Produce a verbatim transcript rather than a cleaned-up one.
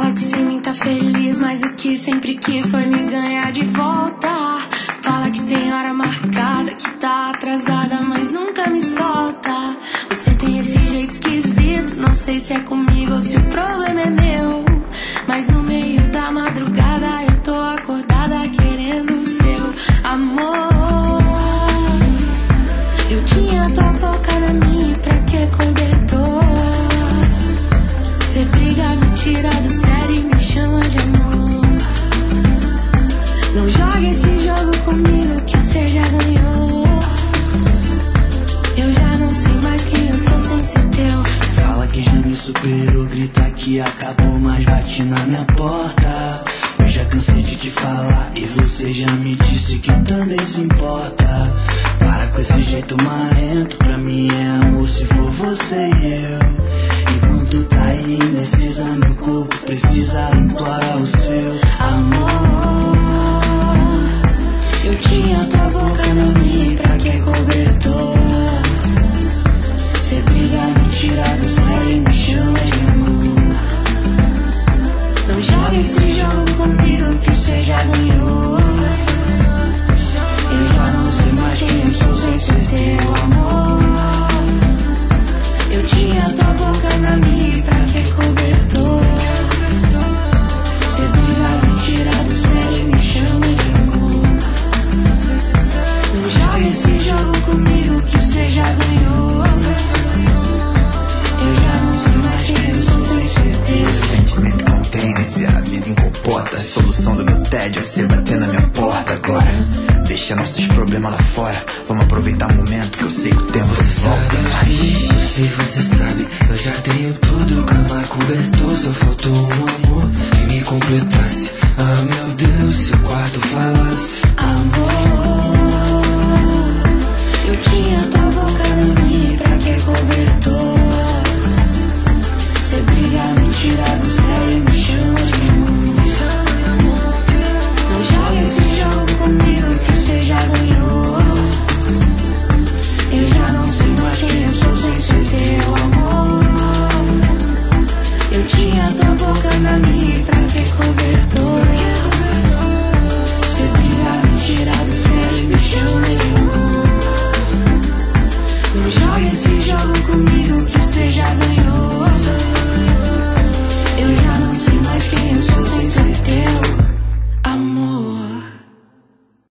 Fala que sem mim tá feliz, mas o que sempre quis foi me ganhar de volta. Fala que tem hora marcada, que tá atrasada, mas nunca me solta. Você tem esse jeito esquisito, não sei se é comigo ou se o problema é meu. Mas no meio da madrugada eu tô acordada querendo o seu amor. Eu tinha tua boca na minha, pra que cobertor? Você briga, me tira do sério e me chama de amor. Não joga esse jogo comigo que cê já ganhou. Eu já não sei mais quem eu sou sem ser teu. Fala que já me superou, grita que acabou, mas bate na minha porta. Eu já cansei de te falar e você já me disse que também se importa. Para com esse jeito marrento, pra mim é amor se for você e eu. Enquanto tá aí indecisa, meu corpo precisa implorar o seu amor. Eu tinha tua boca na minha, pra que cobertor? Cê briga, me tira do sério e me chama de amor. Não joga esse jogo comigo que cê já ganhou. Eu já não sei mais quem eu sou sem ser teu amor. Eu tinha tua boca na minha, pra que cobertor? Cê briga, me tira do sério e me chama de amor. Não joga esse jogo comigo que cê já ganhou. Eu já não sei mais quem eu sou sem ser teu. Sentimento container, a vida encopota. A solução do meu tédio é você bater na minha porta agora. Deixa nossos problemas lá fora. Vamos aproveitar o momento que eu sei que o tempo se volta. Eu sei, você sabe, eu já tenho tudo. Cama, cobertor, só faltou um amor que me completasse. Ah, meu Deus, se o quarto falasse amor. Eu tinha tua boca na minha, pra que cobertor? Cê briga, me tira do sério e me chama de amor. Não joga esse jogo comigo que cê já ganhou. Eu já não sei mais quem eu sou sem ser teu amor. Eu tinha tua boca na minha, pra que cobertor? Cê briga, me tira do sério e me chama de amor. Não joga esse jogo comigo que